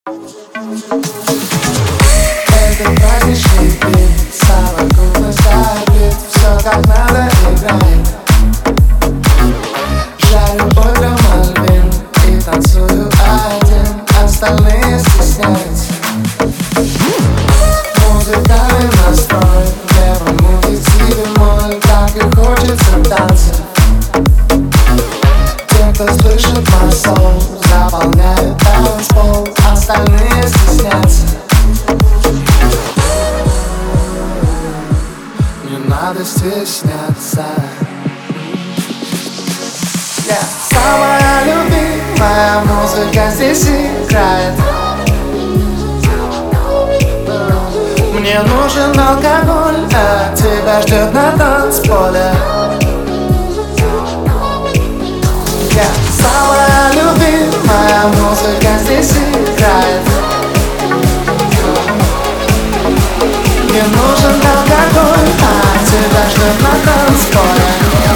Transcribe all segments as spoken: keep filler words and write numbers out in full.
Это праздничный бит, совокупность обид, все как надо играет. Жарю утром альбин и танцую один, остальные стесняются. Музыкальный настрой, небо мутит себе моль, так и хочется танца. Те, кто слышит мой соул, заполняют танцпол, остальные стеснятся. Не надо стесняться. Yeah. Самая любимая музыка здесь играет. Мне нужен алкоголь, а тебя ждет на танцполе. Yeah. Самая любимая музыка здесь играет. Мне нужен алкоголь, а тебя ждет на танцполе.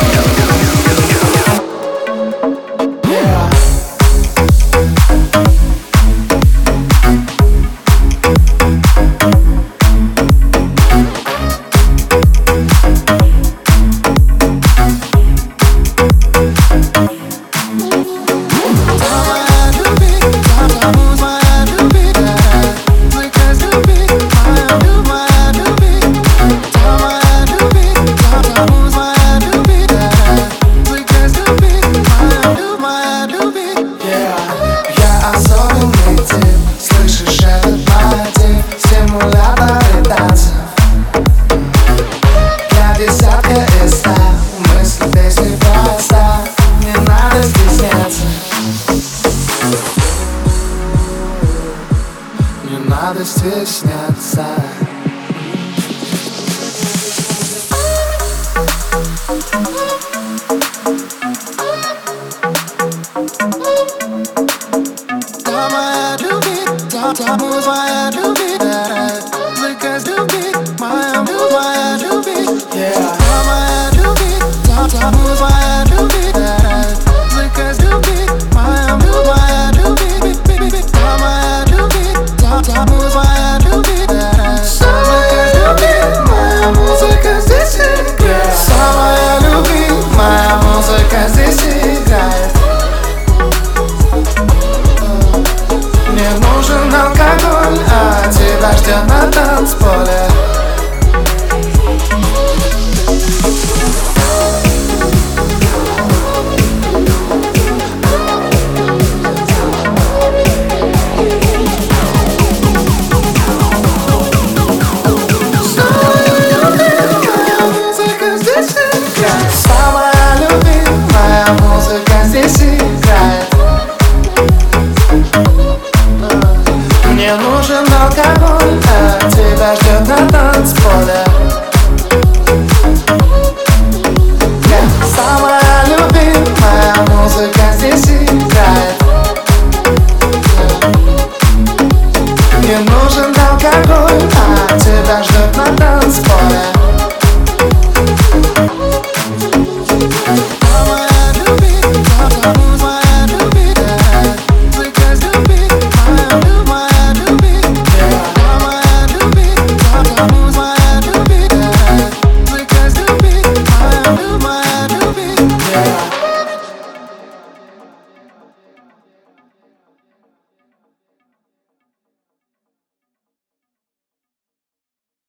Не надо стесняться. Та моя любить, та та муз моя любить, заказ любить, моя муз моя любить. Та моя любить, та та муз моя любить, заказ любить, моя муз моя любить. Та моя любить, та та муз моя любить, заказ любить, моя музыка здесь играет. Самая любимая музыка здесь играет. Мне нужен алкоголь, а тебя ждет на танцполе. Самая любимая музыка здесь играет. Мне нужен алкоголь, а тебя ждет на танцполе. Yeah. Самая любимая музыка здесь играет. Мне нужен алкоголь,